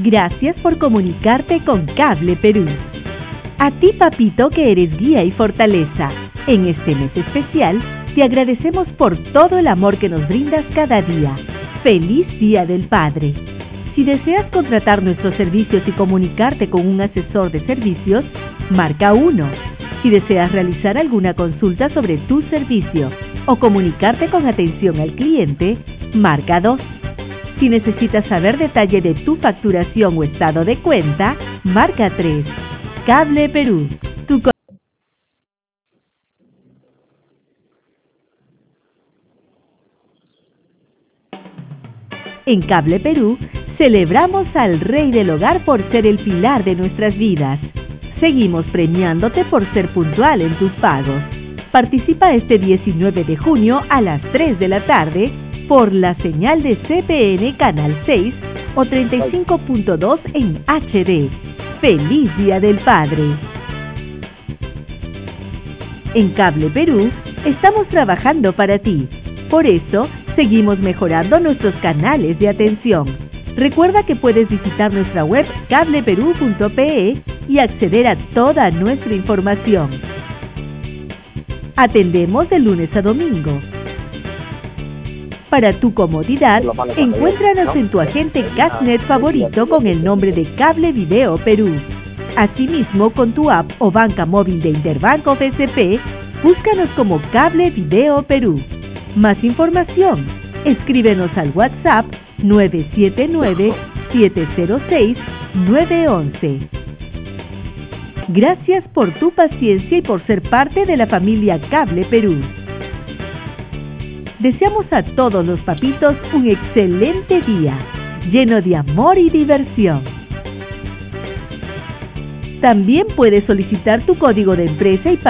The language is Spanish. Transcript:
Gracias por comunicarte con Cable Perú. A ti, papito, que eres guía y fortaleza. En este mes especial, te agradecemos por todo el amor que nos brindas cada día. ¡Feliz Día del Padre! Si deseas contratar nuestros servicios y comunicarte con un asesor de servicios, marca 1. Si deseas realizar alguna consulta sobre tu servicio o comunicarte con atención al cliente, marca 2. Si necesitas saber detalle de tu facturación o estado de cuenta, marca 3. Cable Perú. En Cable Perú, celebramos al Rey del Hogar por ser el pilar de nuestras vidas. Seguimos premiándote por ser puntual en tus pagos. Participa este 19 de junio a las 3 de la tarde por la señal de CPN Canal 6 o 35.2 en HD. ¡Feliz Día del Padre! En Cable Perú, estamos trabajando para ti. Por eso, seguimos mejorando nuestros canales de atención. Recuerda que puedes visitar nuestra web cableperú.pe y acceder a toda nuestra información. Atendemos de lunes a domingo. Para tu comodidad, encuéntranos en tu agente Cashnet favorito con el nombre de Cable Video Perú. Asimismo, con tu app o banca móvil de Interbanco FSP, búscanos como Cable Video Perú. Más información, escríbenos al WhatsApp 979-706-911. Gracias por tu paciencia y por ser parte de la familia Cable Perú. Deseamos a todos los papitos un excelente día, lleno de amor y diversión. También puedes solicitar tu código de empresa y